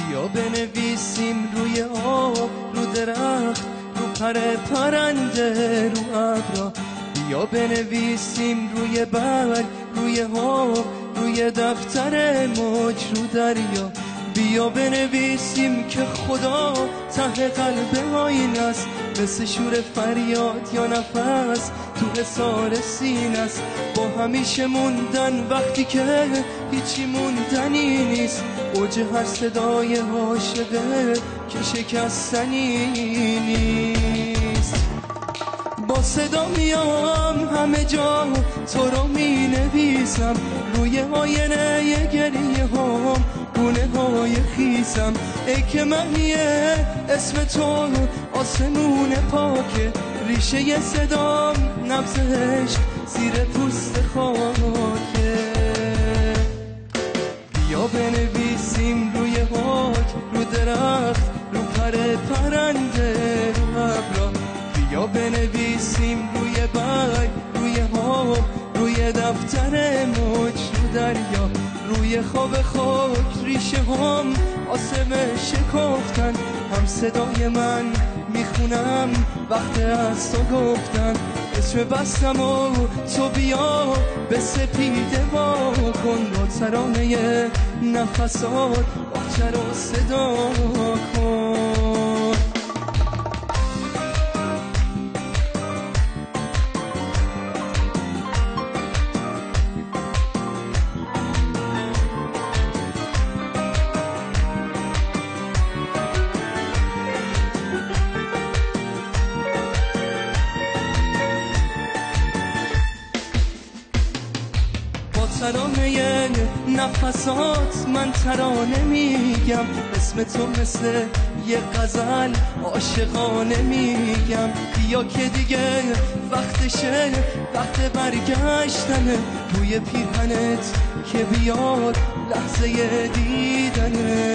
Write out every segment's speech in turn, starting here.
بیا بنویسیم روی آب، رو درخت، رو پرنده، رو ابرا. بیا بنویسیم روی برگ، روی آب، روی دفتر موج، رو دریا. بیا بنویسیم که خدا ته قلب آینه است، مثل شور فریاد یا نفس تو حصار سینه است. با همیشه موندن وقتی که هیچی موندنی نیست، اوج هر صدای عاشقه که شکستنی نیست. با صدا میام همه جا تو رو می نویسم، روی آینه گریه هم گونه های خیسم. ای که معنیه اسم تو آسمون پاکه، ریشه صدام نبضش زیر پوست خاکه. بیا بنویسیم روی خاک، رو درخت، رو پرنده، رو ابرا. بیا بنویسیم روی برگ، روی آب، روی دفتر موج، رو دریا. روی خواب خاک ریشه هم آسمه شکفتن، هم صدای من میخونم وقت از تو گفتن. اسم بستم و تو بیا به سپیده وا کن، با ترانه نفسات باغچه رو صدا کن. ترانه نفسات من ترانه میگم، اسم تو مثل یه غزل عاشقانه میگم. بیا که دیگه وقتشه، وقت برگشتنه، بوی پیرهنت که بیاد لحظه دیدنه.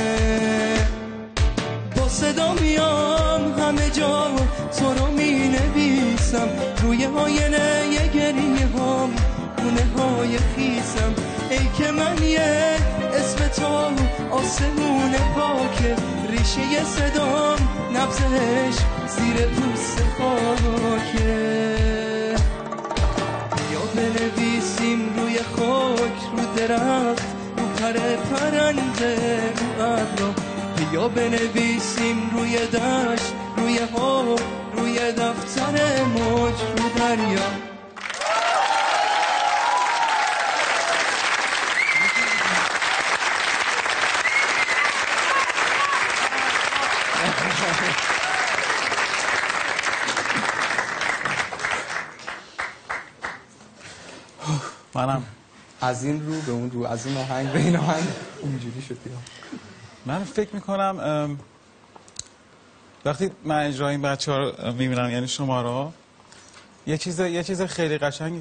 با صدا میام همه جا تو رو می نویسم، روی آینه گریه هم گونه های خیسم. ای که من یه اسم تو آسمون پاکه، ریشه صدام نبضش زیر پوست خاکه. بیا بنویسیم روی خاک، رو درخت، رو پرنده، رو ابرا. بیا بنویسیم روی دشت، روی آب، روی دفتر موج، رو دریا. منم از این رو به اون رو، از این آهنگ به این آهنگ اینجوری شد. من فکر میکنم وقتی من اجرای این بچه ها رو میبینم، یعنی شما را، یه چیز خیلی قشنگی